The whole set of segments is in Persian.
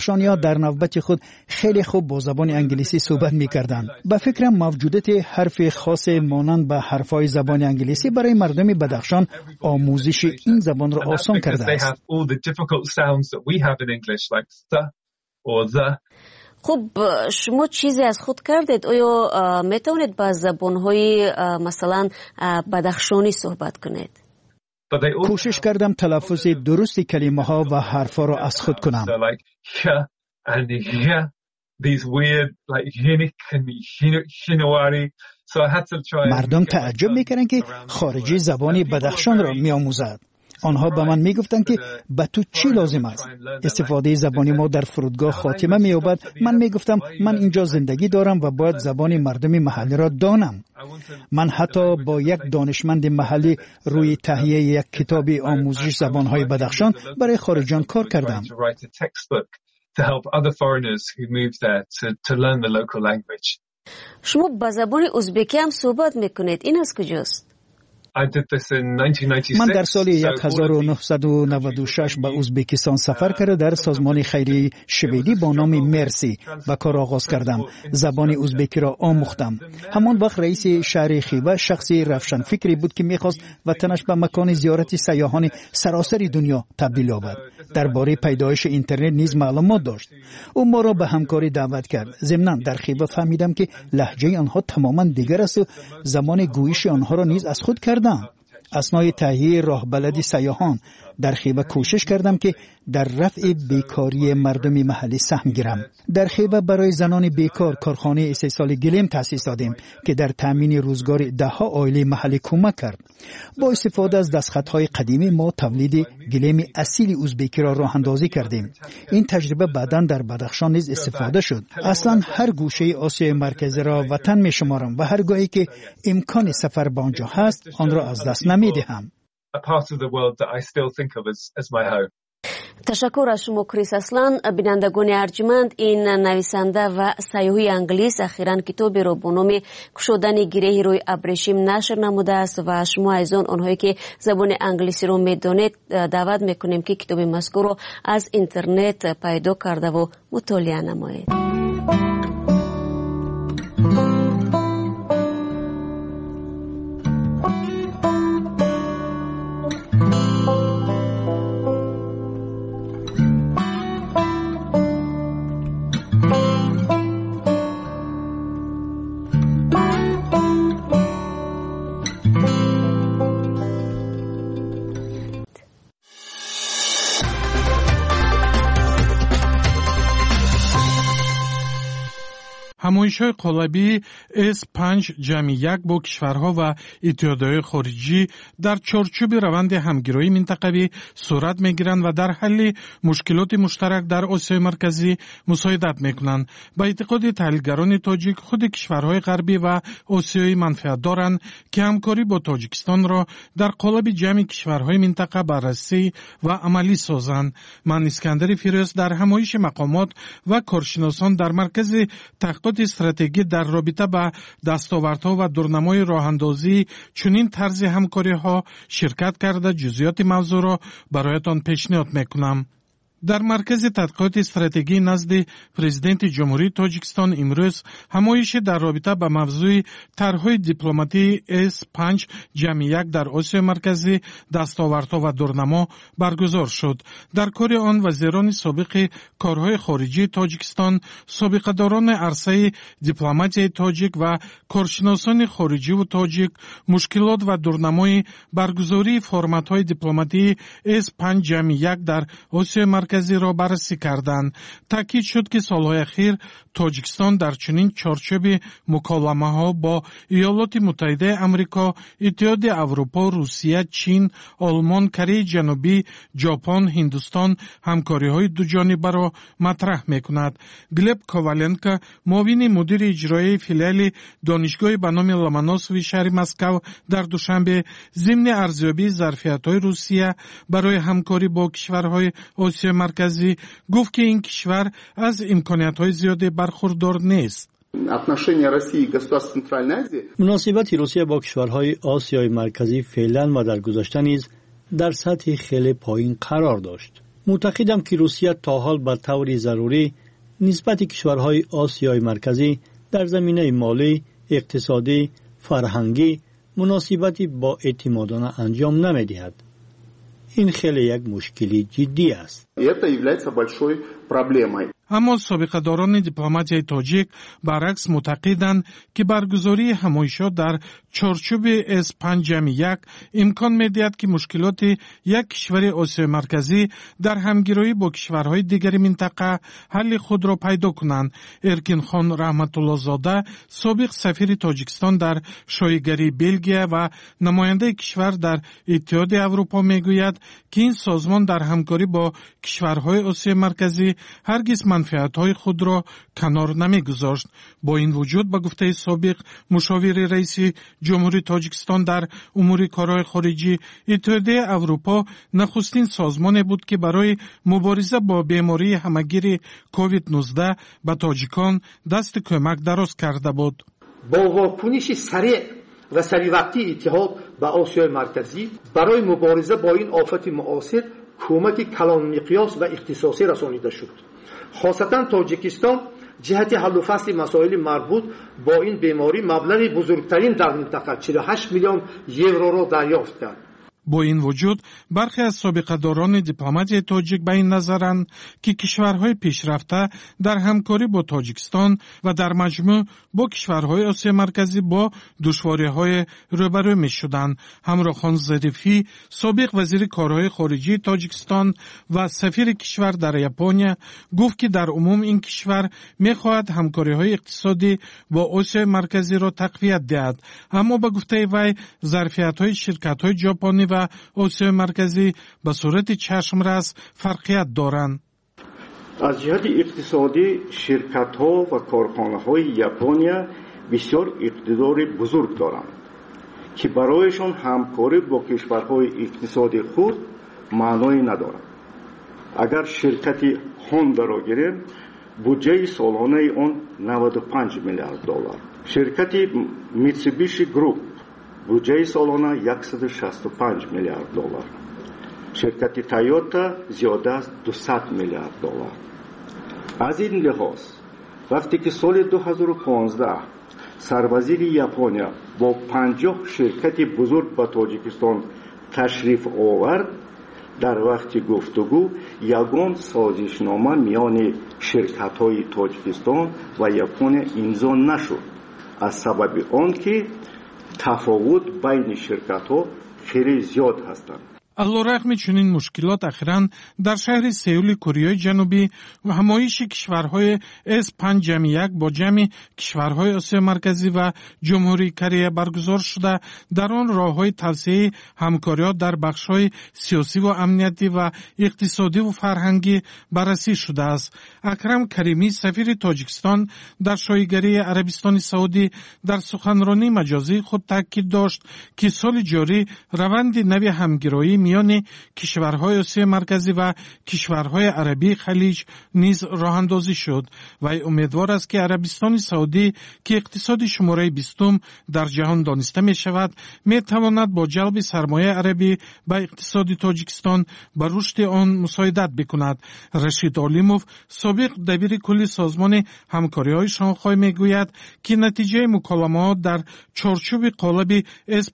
بدخشانی‌ها در نوبت خود خیلی خوب با زبان انگلیسی صحبت می‌کردند. به فکرم موجودیت حرف خاص مانند به حرف‌های زبان انگلیسی برای مردم بدخشان آموزش این زبان را آسان کرده است. خب شما چیزی از خود کردید؟ آیا میتونید با زبان‌های مثلا بدخشانی صحبت کنید؟ کوشش کردم تلفظ درست کلمه ها و حرفا را از خود کنم. مردم تعجب میکنن که خارجی زبان بدخشان را میآموزد. آنها به من میگفتند که به تو چی لازم است؟ استفاده زبانی ما در فرودگاه خاتمه مییابد. من میگفتم من اینجا زندگی دارم و باید زبان مردم محلی را دانم. من حتی با یک دانشمند محلی روی تهیه یک کتاب آموزش زبانهای بدخشان برای خارجیان کار کردم. شما با زبان ازبکی هم صحبت میکنید. این از کجاست؟ من در سال 1996 به ازبکستان سفر کرده در سازمان خیریه شویدی با نام مرسی به کار آغاز کردم. زبان ازبکی را آموختم. همان وقت رئیس شهر خیوه شخصی روشن فکری بود که میخواست وطنش به مکان زیارت سیاحان سراسر دنیا تبدیل یابد. درباره پیدایش اینترنت نیز معلومات داشت. او ما را به همکاری دعوت کرد. ضمناً در خیوه فهمیدم که لهجه آنها تماما دیگر است و زمان گویش آنها را نیز از خود کردم. اثنای تهیه راه بلدی سیاحان در خیوه کوشش کردم که در رفع بیکاری مردم محلی سهم گیرم. در خیوه برای زنان بیکار کارخانه استحصال گلیم تأسیس دادیم که در تامین روزگار دهها عائله محلی کمک کرد. با استفاده از دستخطهای قدیمی ما تولید گلیم اصیل ازبکی را راه اندازی کردیم. این تجربه بعداً در بدخشان نیز استفاده شد. اصلا هر گوشه آسیای مرکزی را وطن می‌شمارم و هرگاهی که امکان سفر به آنجا هست آن را از دست نمی‌دهم. تشکر از شما کریس اسلان. بینندگان ارجمند، این نویسنده و سیاحی انگلیس اخیراً کتابی را با نام گشودن گره روی ابریشم نشر نموده است و شما از آنهایی که زبان انگلیسی را میدانید دعوت میکنیم که کتاب مذکور را از اینترنت پیدا کرده و مطالعه نمایید. همایش‌های قالبی S5-1 با کشورها و اتحادیه‌های خارجی در چارچوب روند همگرایی منطقوی صورت می‌گیرند و در حل مشکلات مشترک در آسیای مرکزی مساعدت می‌کنند. با اعتقاد تحلیلگران تاجیک، خود کشورهای غربی و آسیایی منفعت دارند که همکاری با تاجیکستان را در قالب جمع کشورهای منطقه بررسی و عملی سازند. من اسکندر فیروز در همایش مقامات و کارشناسان در مرکز تحقیقات استراتژی در رابطه با دستاوردها و دورنمای راهاندازی چنین طرز همکاری‌ها شرکت کرده جزئیات موضوع را برایتان پیشنهاد می‌کنم. در مرکز تحقیقات استراتژی نزد پرزیدنت جمهوری تاجیکستان امروز همایش در رابطه با موضوع طرح‌های دیپلماتی S5-1 در آسیای مرکزی دستاوردها و دورنما برگزار شد. در کار آن وزیران سابق کارهای خارجی تاجیکستان، سابقه‌داران عرصه دیپلماتیای تاجیک و کارشناسان خارجی و تاجیک مشکلات و دورنمای برگزاری فرمت‌های دیپلماتی S5-1 در آسیای مرکزی را بررسی کردند. تاکید شد که سالهای اخیر تاجیکستان در چنین چارچوب مکالمه‌ها با ایالات متحده آمریکا، اتحاد اروپا، روسیه، چین، آلمان، کره جنوبی، ژاپن، هندوستان همکاری‌های دوجانبه را مطرح می‌کند. گلب کوالنکا، معاون مدیر اجرایی فیلیال دانشگاه به نام لومونوسوی شهر مسکو در دوشنبه ضمن ارزیابی ظرفیت‌های روسیه برای همکاری با کشورهای آسیای مرکزی گفت که این کشور از امکانات‌های زیادی برخوردار نیست. مناسبت روسیه با کشورهای آسیای مرکزی فعلا و در گذشته نیز در سطح خیلی پایین قرار داشت. معتقدم که روسیه تا حال به طور ضروری نسبت کشورهای آسیای مرکزی در زمینه مالی، اقتصادی، فرهنگی مناسبتی با اعتمادانه انجام نمی‌دهد. این خیلی یک مشکلی جدی است. اما سابقه‌داران دیپلماتیای تاجیک برعکس معتقدند که برگزاری همایشات در چارچوب S5+1 امکان می‌دهد که مشکلات یک کشور آسیای مرکزی در همگرایی با کشورهای دیگر منطقه حل خود را پیدا کنند. ارکین خان رحمت الله زاده، سابق سفیر تاجیکستان در شایگری بلژیک و نماینده کشور در اتحاد اروپا میگوید که این سازمان در همکاری با کشورهای آسیای مرکزی هرگز منفعت‌های خود را کنار نمی‌گذاشت. با این وجود به گفته سابق مشاور رئیس جمهوری تاجیکستان در امور کارهای خارجی، اتحادیه اروپا نخستین سازمانی بود که برای مبارزه با بیماری همگیر کووید 19 به تاجیکان دست کمک دراز کرده بود. با واکنش سریع و سریع اتحاد به آسیای مرکزی برای مبارزه با این آفت معاصر کمک کلان مقیاس و اختصاصی رسانیده شد. خاصتا تاجیکستان جهت حل و فصل مسائل مربوط با این بیماری مبلغ بزرگترین در منطقه 48 میلیون یورو را دریافت کرد. با این وجود برخی از سابقه‌داران دیپلماتیای تاجیک به این نظرند که کشورهای پیشرفته در همکاری با تاجیکستان و در مجموع با کشورهای آسیای مرکزی با دشواری‌های روبرو می‌شدند. همراه خان ظریفی، سابق وزیر کارهای خارجی تاجیکستان و سفیر کشور در ژاپن، گفت که در عموم این کشور می‌خواهد همکاری‌های اقتصادی با آسیای مرکزی را تقویت دهد. اما به گفته وی ظرفیت‌های شرکت‌های ژاپنی و آسیای مرکزی به صورت چشمرس فرقیت دارند. از جهت اقتصادی شرکت‌ها و کارخانه‌های ژاپن بسیار اقتدار بزرگ دارند که برایشان همکاری با کشورهای اقتصادی خود معنی ندارد. اگر شرکت هوندا را گیریم، بودجه سالانه آن 95 میلیارد دلار. شرکت میتسوبیشی گروپ بودجه سالانه 165 میلیارد دلار. شرکت تویوتا زیاده از 200 میلیارد دلار. از این لحاظ وقتی که سال 2015 سروزیر ژاپن با 50 شرکت بزرگ به تاجیکستان تشریف آورد، در وقت گفتگو یگان سازشنامه میان شرکت‌های تاجیکستان و ژاپن امضا نشد، از سبب آنکه تفاوت بین شرکت‌ها خیلی زیاد هستند. علیرغم چنین مشکلات اخیراً در شهر سئول کره جنوبی همایش کشورهای S5+1 با جمع کشورهای آسیای مرکزی و جمهوری کره برگزار شده. در آن راه‌های توسعه همکاری‌ها در بخش‌های سیاسی و امنیتی و اقتصادی و فرهنگی بررسی شده است. اکرم کریمی، سفیر تاجیکستان در شایگری عربستان سعودی، در سخنرانی مجازی خود تاکید داشت که سال جاری روند نوی همگرایی میان کشورهای آسیای مرکزی و کشورهای عربی خلیج نیز راه اندازی شد و امیدوار است که عربستان سعودی که اقتصاد شماره 20 در جهان دانسته می شود می تواند با جلب سرمایه عربی به اقتصاد تاجیکستان به رشد آن مساعدت بکند. رشید علیموف، سابق دبیر کل سازمان همکاری‌های شانگهای میگوید که نتیجه مکالمات در چارچوب قالب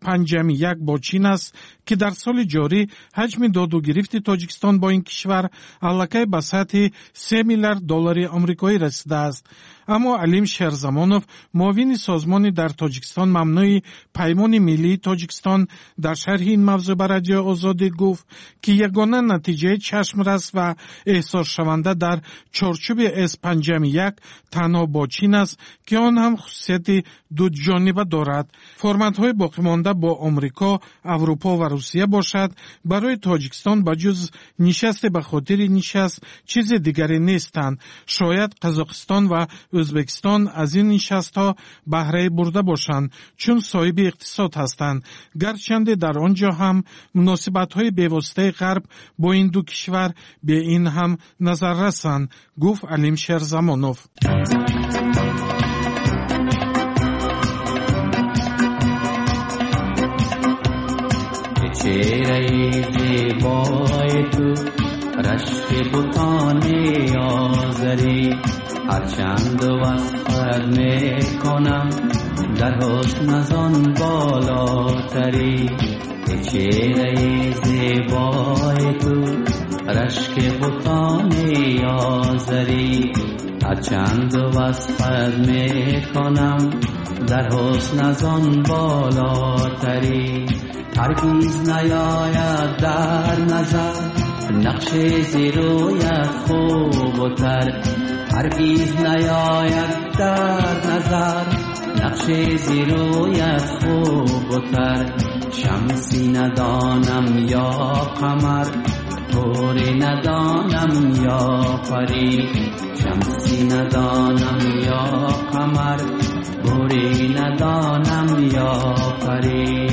S5+1 با چین است که در سال جاری حجم داد و گرفت تاجیکستان با این کشور علاقه به سطح 3 میلیارد دلار آمریکایی رسیده است. اما علیم شهرزمانوف، معاون سازمان در تاجیکستان ممنوع پیمان ملی تاجیکستان، در شرح این موضوع بر رادیو آزادی گفت که یگانه نتیجه چشمرس و احساس شونده در چارچوب S5+1 تنها با چین است که آن هم خصوصیت دو جانبه دارد. فرمت‌های باقی مانده با آمریکا، اروپا و روسیه باشد، برای تاجیکستان بجز نشست به خاطر نشست چیز دیگری نیستند. شاید قزاقستان و ازبکستان از این نشست‌ها بهره برده باشند چون صاحب اقتصاد هستند، گرچند در آنجا هم مناسبت‌های پیوسته غرب با این دو کشور به این هم نظر رسند، گفت علیم شهرزمانوف. چهره زیبای تو رشک بتان آزری هرچند وصفت میکنم در حسن از آن بالاتری چهره زیبای تو رشک بتان آزری هرچند وصفت میکنم در حسن از آن بالاتری هرگیز نیاید در نظر نقش زیرویت خوب و تر هرگیز نیاید در نظر نقش زیرویت خوب و تر شمسی ندانم یا قمر طوری ندانم یا پری شمسی ندانم یا قمر طوری ندانم یا پری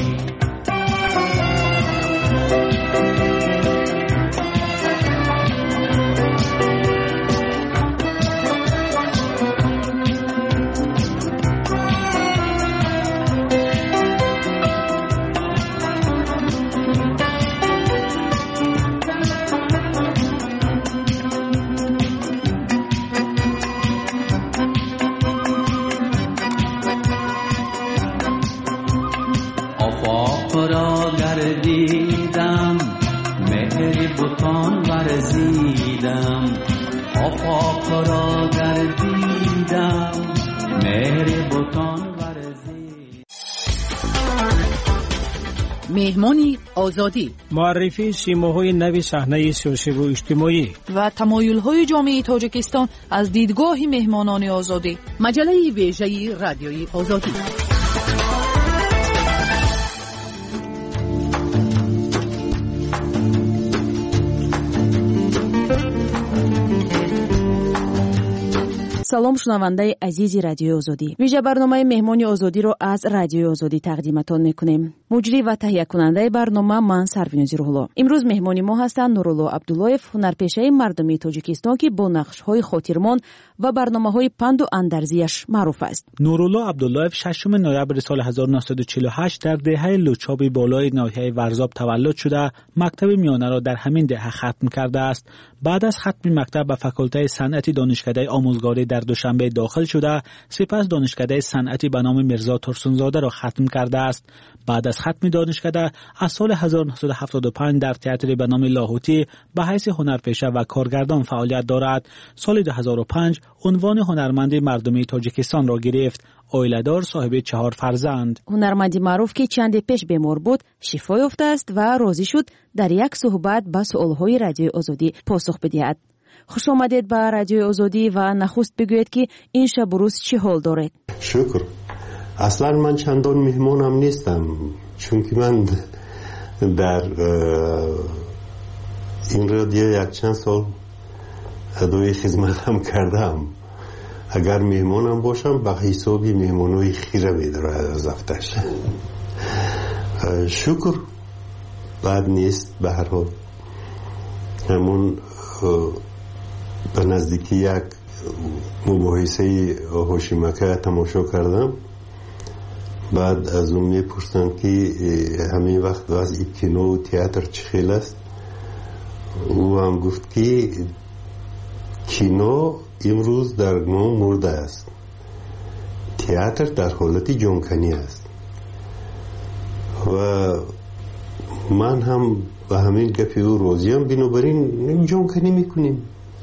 آفاق را گردیدم مهر بتان ورزید. مهمانی آزادی معرفی سیماهای نوی صحنه سیاسی و اجتماعی و تمایل‌های جامعه تاجیکستان از دیدگاه مهمانان آزادی مجله ویژه رادیوی آزادی салом шунавандаи азизи радиои озодӣ вижа барномаи меҳмони озодиро аз радиои озодӣ тақдиматон мекунем. муҷрӣ ва таҳиякунандаи барнома ман сарвинози рӯҳулло. имрӯз меҳмони мо ҳастанд нурулло абдуллоев, ҳунарпешаи мардумии тоҷикистон ки бо нақшҳои хотирмон ва барномаҳои панду андарзияш маъруф аст. нурулло абдуллоев 6 ноябри соли 1948 дар деҳаи лучоби болои ноҳияи варзоб таваллуд шуда мактаби миёнаро дар ҳамин деҳа хатм кардааст. баъд аз хатми мактаб ба факултаи санъати донишкадаи омӯзгорӣ дар душанбе дохил шуда сипас донишкадаи санъати ба номи мирзо турсунзодаро хатм кардааст. баъд аз хатми донишкада аз соли 1975 дар театри ба номи лоҳутӣ ба ҳайси ҳунарпеша ва коргардон фаъолият дорад. соли 2005 унвони ҳунарманди мардумии тоҷикистонро гирифт. оиладор, соҳиби 4 фарзанд. ҳунарманди маъруф ки чанде пеш бемор буд шифо ёфтааст ва розӣ шуд дар як суҳбат ба суолҳои радиои озодӣ посух бидиҳад. хушомадед ба радиои озодӣ ва нахуст бигӯед ки ин шабу рӯз чӣ ҳол доред? шукр. аслан ман чандон меҳмонам нестам, чунки ман дар ин радио якчанд сол адои хизматам кардам. агар меҳмонам бошам ба ҳисоби меҳмонои хира медорад аз ҳафташ. шукр, бад нест. ба ҳар ҳол ҳамон ба наздики як мубоҳисаи ҳошимака тамошо кардам. баъд аз он мепурсанд ки ҳамин вақт вазъи кинову театр чӣ хел аст. ӯ ҳам гуфт ки кино имрӯз дар ном мурда аст, театр дар ҳолати ҷонканӣ аст. ва ман ҳам ба ҳамин гапи ӯ розиам. бинобар ин ҷонканӣ мекунем,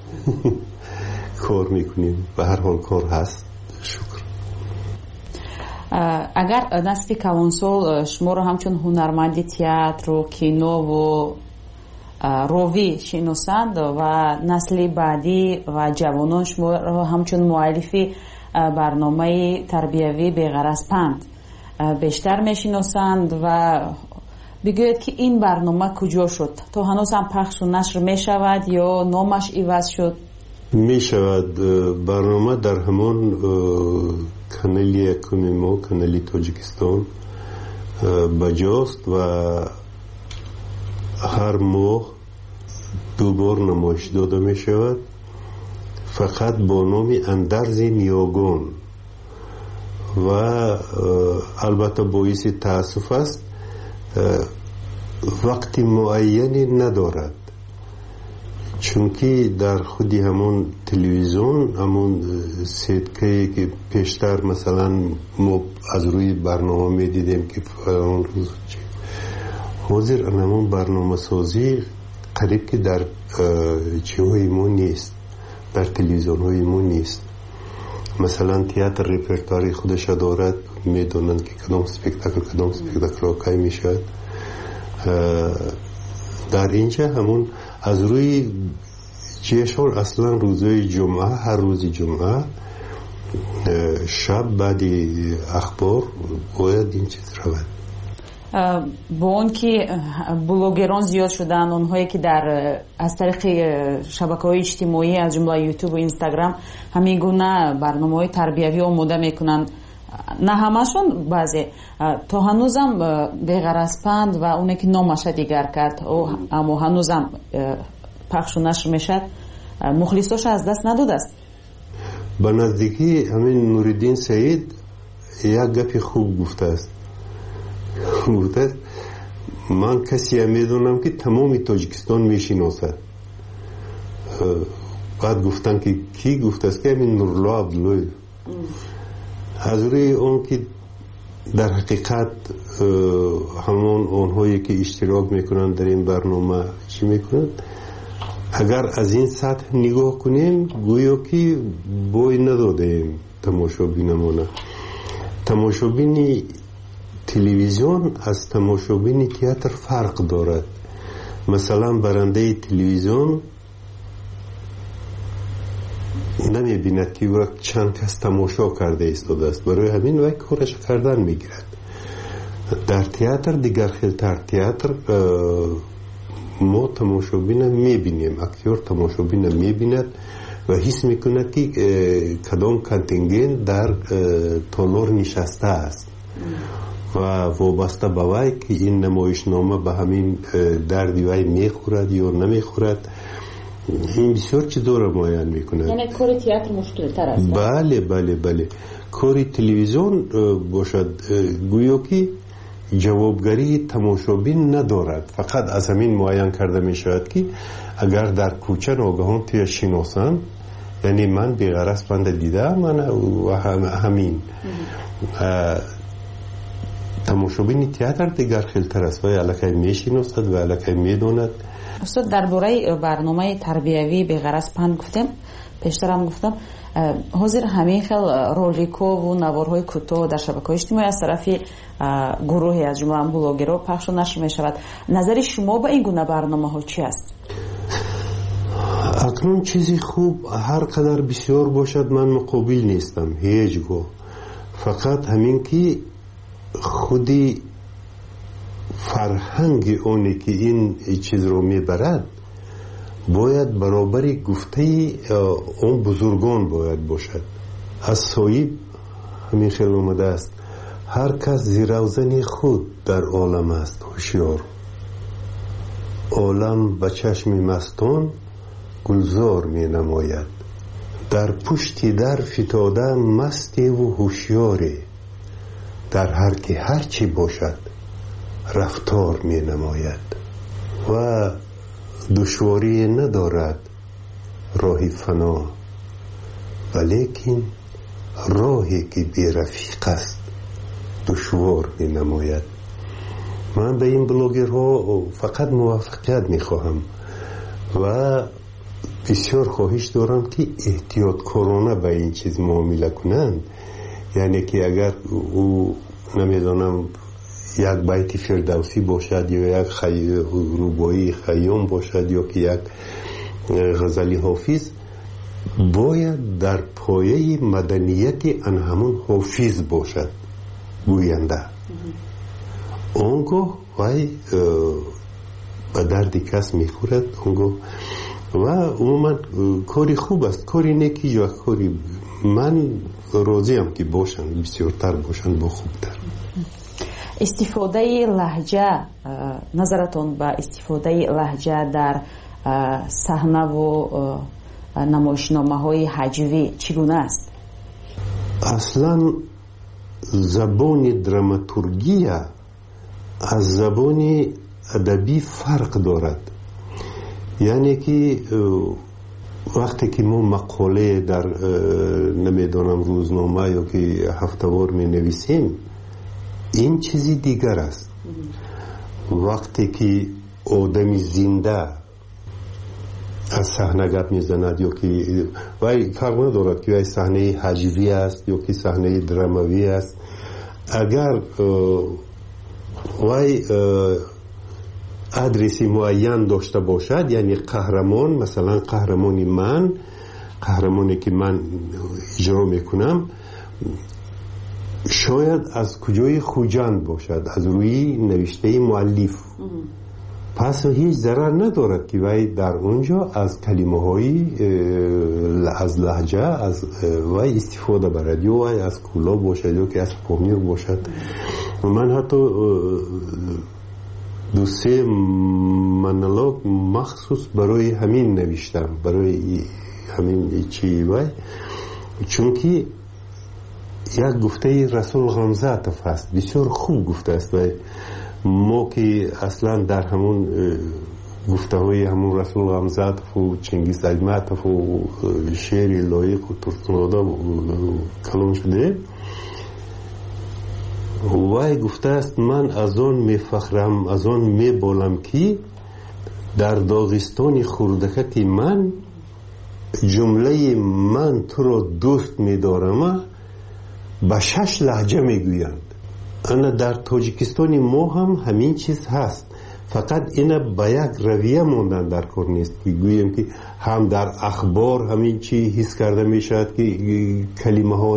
кор мекунем. ба ҳар ҳол кор ҳаст. шукр. агар насли калонсол шуморо ҳамчун ҳунарманди театру кинову ровӣ шиносанд ва насли баъдӣ ва ҷавонон шуморо ҳамчун муаллифи барномаи тарбиявӣ беғараз панд бештар мешиносанд ва бигӯед ки ин барнома куҷо шуд? то ҳанӯз ҳам пахшу нашр мешавад ё номаш иваз шуд? мешавад. барнома дар ҳамон канали якуми мо, канали тоҷикистон баҷост ва ҳар моҳ дубор намоиш дода мешавад, фақат бо номи андарзи ниёгон. ва албатта боиси таассуф аст, вақти муайяне надорад, چونکه در خودی همون تلویزیون همون سیدکه که پیشتر مثلا ما از روی برنامه می دیدیم که اون روز حاضر همون برنامه سازی قریب که در چیهای ما نیست، در تلویزیون های ما نیست. مثلا تئاتر رپرتواری خودش دارد، میدونن که کدام اسپکتاکل کی میشد. در اینجا همون از روی جشن اصلا روزهای جمعه، هر روز جمعه شب بعد اخبار باید این چیز رود. با اون که بلوگران زیاد شدن، اونهایی که در از طریق شبکه‌های اجتماعی از جمله یوتیوب و اینستاگرام همین گونه برنامه‌های تربیوی آماده میکنن، نه همشون، بعضی تا هنوزم بغرض‌پند و اونه که نامش دیگر کرد اما هنوزم پخش و نشر میشد، مخلصاش از دست نداده است. به نزدیکی همین نوردین سعید یک گپی خوب گفته است. من کسی میدونم که تمام تاجیکستان میشناسد. بعد گفتن که کی گفته است؟ که همین نورالله عبدالله. از روی اون که در حقیقت همون اونهایی که اشتراک میکنن در این برنامه چی میکنن، اگر از این سطح نگاه کنیم گویا که بوی ندادیم تماشابینمونه. تماشابین تلویزیون از تماشابین تئاتر فرق دارد. مثلا برنده تلویزیون نمی بیند که وقت چند کس تماشا کرده ایستاده است، برای همین وقت کارش کردن میگیرد. در تئاتر دیگر خیلتر، تئاتر ما تماشابین میبینیم، اکتور تماشابین میبیند و حس میکند که کدام کانتینگنت در تالار نشسته است و وابسته به وی که این نمایشنامه به همین دردی وی میخورد یا نمیخورد. این بسیار چیزا را معین میکنه. یعنی کار تئاتر مشکل تر است. بله. کار تلویزیون باشد گویا که جوابگری تماشابین ندارد، فقط از همین معین کرده میشود که اگر در کوچه ناگهان توی شناسن، یعنی من بی‌غرض بنده دیدم من و همین تماشابین تئاتر دیگر خیلتر است و الکی میشناسد و الکی میداند. استاد درباره برنامه تربیوی بی‌غرض پند گفتم، پیشتر هم گفتم حاضر همین خیل رولیکو و نوارهای کوتاه در شبکه‌های اجتماعی از طرف گروهی از جمله بلاگرها پخش و نشر می شود. نظر شما به این گونه برنامه ها چی است؟ اکنون چیزی خوب هر قدر بسیار باشد من مقابل نیستم هیچگاه، فقط همین که خودی فرهنگ اونی که این چیز رو میبرد باید برابر گفته اون بزرگان باید باشد. از صاحب همین خیلی اومده است هر کس زیروزن خود در عالم است هوشیار، عالم به چشم مستان گلزار می نماید، در پشتی در فتاده مستی و هوشیاری، در هر که هر چی باشد رفتار می نماید و دشواری ندارد راه فنا، ولیکن راهی که بی رفیق است دشوار می نماید. من به این بلاگرها فقط موفقیت می خواهم و بسیار خواهش دارم که احتیاطکارانه به این چیز معامله کنند. یعنی که اگر او نمیدانم یک بیت فردوسی باشد یا یک روبایی خیام باشد یا که یک غزلی حافظ، باید در پایه مدنیت آن همون حافظ باشد گوینده. اونگاه وای به درد کس میخورد اونگاه و عموما کاری خوب است، کاری نیکی یا کاری من راضیم که باشن بسیارتر باشن با خوبتر. استفاده لهجه، نظرتون به استفاده لهجه در صحنه و نمایشنامه های هجوی چگونه است؟ اصلا زبان دراماتورگی از زبان ادبی فرق دارد. یعنی که وقتی که ما مقاله در نمیدونم روزنامه یا که هفته‌وار می نویسیم این چیزی دیگر است. وقتی که آدمی زنده از صحنه گپ میزند یا که وای فرق ندارد که وای صحنه حجوی است یا که صحنه دراموی است، اگر وای ادرسی معین داشته باشد، یعنی قهرمان، مثلا قهرمانی که من اجرا میکنم شاید از کجای خوجند باشد، از روی نوشته مؤلف، پس هیچ ضرر ندارد که وای در اونجا از کلمه های از لهجه از وای استفاده برد، یا وای از کولا باشد یا که از پامیر باشد. من حتی 2-3 مونولوگ مخصوص برای همین نوشتم، برای همین چی وای، چون که یک گفته رسول غمزه است، بسیار خوب گفته است. وای ما که اصلا در همون گفته های همون رسول غمزه و چنگیز ایمت و شعر لایق و ترسناده کلام شده، وای گفته است من از آن میفخرم، از آن میبالم که در داغستان خردکک من جمله من تو را دوست میدارم به 6 لهجه میگویند. انا در تاجیکستان ما هم همین چیز هست، فقط اینا به یک رویه موندن در کار نیست که گوییم که هم در اخبار همین چی حس کرده میشد که کلمه ها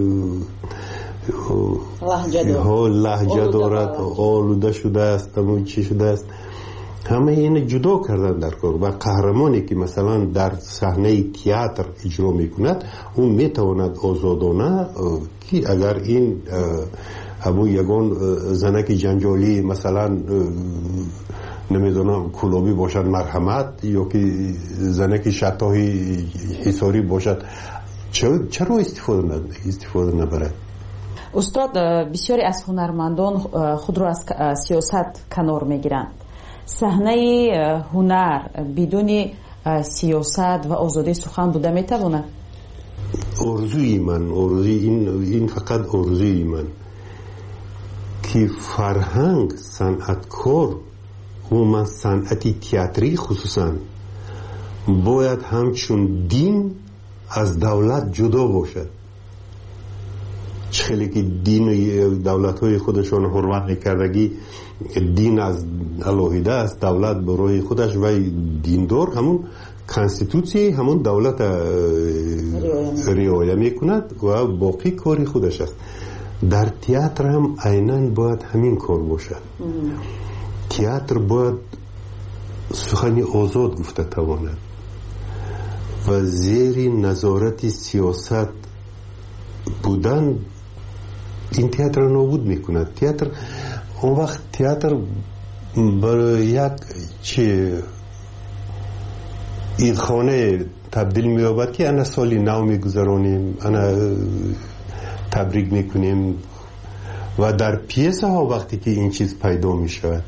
لهجه دارد، آلوده شده است، همون چی شده است، همه این جدا کردن در کار. و قهرمانی که مثلا در صحنه تئاتر اجرا میکند اون میتواند آزادانه که اگر این همون یگان زنک جنجالی مثلا نمیدونم کلابی باشد مرحمت، یا که زنک شتاهی حساری باشد، چرا استفاده نبرد؟ استاد، بسیاری از هنرمندان خود را از سیاست کنار میگیرند. صحنه هنر بدون سیاست و آزادی سخن بوده میتواند؟ آرزوی من، این فقط آرزوی من که فرهنگ، صنعتکار و من صنعتی تئاتری خصوصا باید همچون دین از دولت جدا باشد. خیلی که دین و دولت های خودشان حرمت میکردگی دین از الهیده است، دولت برای خودش و دیندار همون کانستیتوسی همون دولت رعایت میکند و باقی کاری خودش است. در تئاتر هم عیناً باید همین کار باشد. تئاتر باید سخنی آزاد گفته تواند و زیر نظارت سیاست بودن این تئاتر نابود میکند. تئاتر اون وقت تئاتر برای یک عیدخانه تبدیل می‌یابد که انا سالی نو میگذرانیم، انا تبریک میکنیم. و در پیسه ها وقتی که این چیز پیدا میشود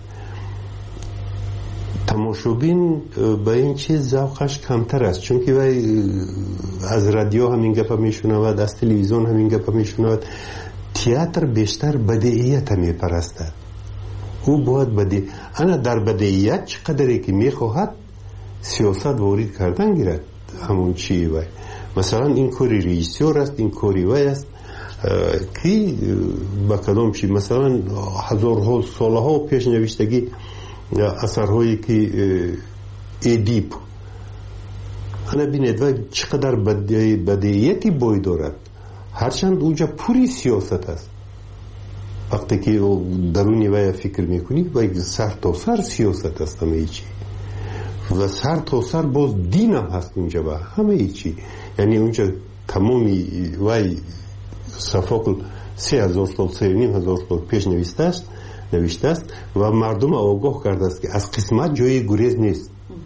تماشابین به این چیز ذوقش کمتر است، چون که از رادیو همین گپ میشنود، از تلویزیون همین گپ میشنود. تئاتر بیشتر بدیهیت میپرستد. او باید انا در بدیهیت چقدری که میخواهد سیاست وارد کردن گیرد. همون چی وای مثلا این کاری رئیسیور است، این کاری وای است که با کدام چی مثلا هزارها سالها پیش نوشتگی اثرهایی که ادیپ انا بینید و چقدر بدیهیتی بای دارد، هرچند اونجا پوری سیاست است. وقتی که درونی وای فکر میکنی و سر تا سر سیاست است همه چی، و سر تا سر باز دین هم هست اونجا و همه چی. یعنی اونجا تمامی وای صفاقل 3000 سال 3500 سال پیش نوشته است و مردم آگاه کرده است که از قسمت جای گریز نیست.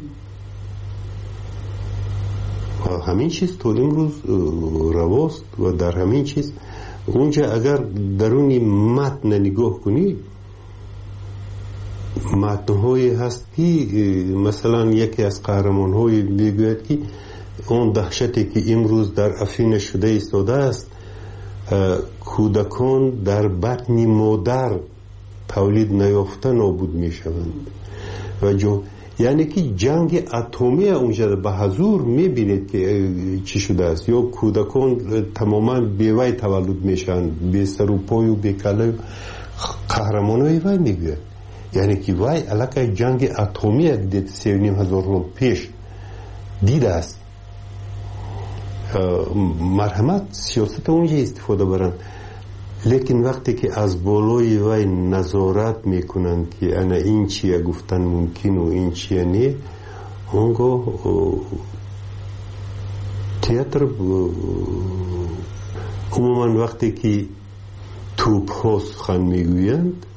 و همین چیز تو امروز رواست و در همین چیز اونجا اگر درونی متن نگاه کنی متن‌هایی هست که مثلا یکی از قهرمان‌های میگوید که اون دهشتی که امروز در افیون شده ایستاده است، کودکان در بطن مادر تولید نیافته نابود میشوند و یعنی که جنگ اتمی اونجا به حضور میبینید که چی شده است. یا کودکان تماما بیوی تولد میشن، بی سر و پای و بی کله. قهرمانای وی میگه یعنی که وی علاقه جنگ اتمی دید 3,500 سال پیش دیده است. مرحمت سیاست اونجا استفاده برن، لیکن وقتی که از بالای وی نظارت میکنند که انا این چیه گفتن ممکن و این چیه نه، اونگاه تئاتر عموما وقتی که توپ ها سخن میگویند،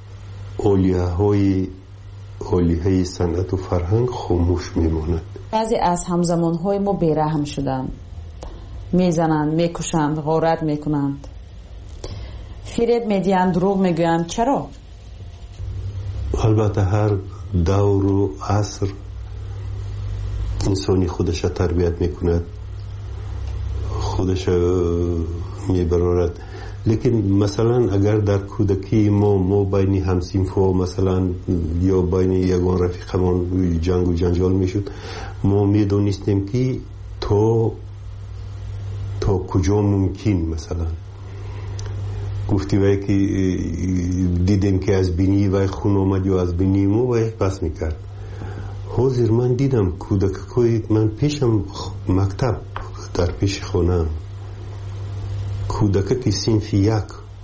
اولیه صنعت و فرهنگ خاموش میماند. بعضی از همزمان های ما بیرحم شدند، میزنند، میکشند، غارت میکنند، فریب میدیند، دروغ میگویند. چرا؟ البته هر دور و عصر انسانی خودش تربیت میکند، خودش میبرارد. لیکن مثلا اگر در کودکی ما بین همسینفا مثلا یا بین یگان رفیقمان جنگ و جنجال میشد، ما میدونستیم که تا کجا ممکن مثلا گفتی وی که دیدیم که از بینی وی خون آمد یا از بینی مو وی بس میکرد. حاضر من دیدم کودکای من پیشم مکتب در پیش خونم، کودک که صنف یک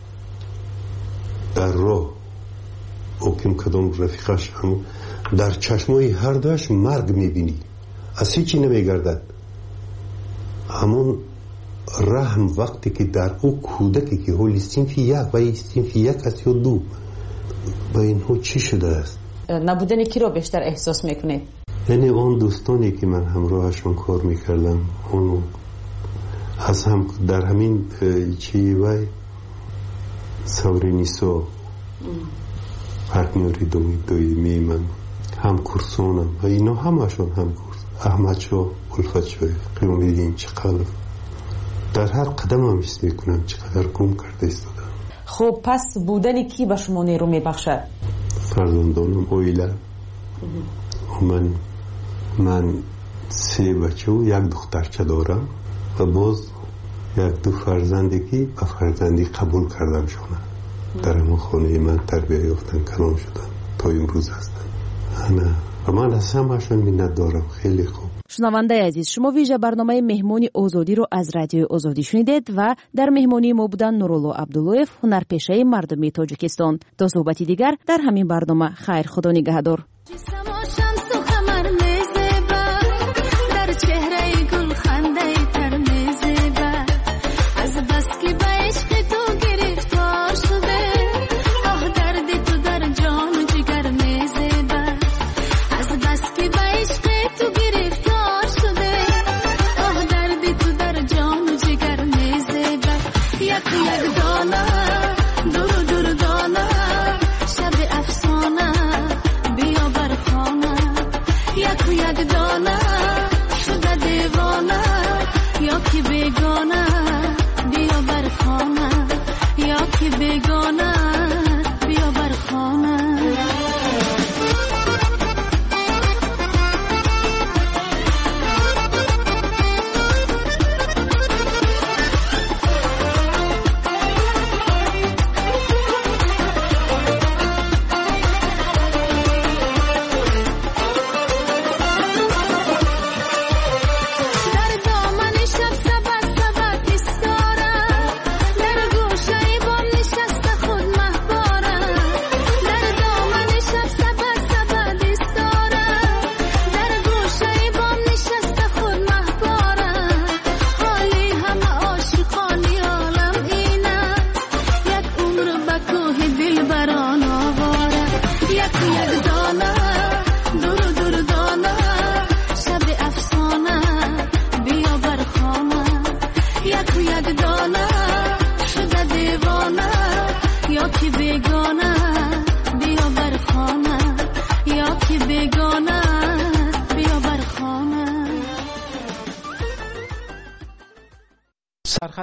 در راه اوکیم کدام رفیقش هم در چشمای هر دوش مرگ میبینی، از هیچی نمیگردد. همون رحم وقتی که در او کودکی که حالی صنف یک و صنف یک است یا دو، با اینها چی شده است؟ نبودن کی رو بیشتر احساس میکنید؟ یعنی اون دوستانی که من همراهشون کار میکردم، اون از هم در همین چی وی سورینیسو پارتنری دویمی من هم کورسونم و اینا همشون هم کورس. احمد شو، الفت شو، قیام دیدیم چقدر در هر قدم هم حس میکنم چقدر گم کرده ایستادم. خب پس بودن کی به شما نیرو میبخشد؟ فرزندانم، اویله. من 3 بچه و 1 دخترچه دارم و باز 1-2 فرزندی که به فرزندی قبول کردم شونه در همون خانه من تربیه یافتن، کلام شدن تا امروز هستن. و من از همشون منت دارم. خیلی خوب. شنونده عزیز، شما ویژه برنامه مهمانی آزادی رو از رادیو آزادی شنیدید و در مهمانی ما بودن نورالله عبداللویف، هنرپیشه مردمی تاجیکستان. تا صحبتی دیگر در همین برنامه. خیر، خدا نگهدار. یا که بیگانه بیا بر خانه که بیگانه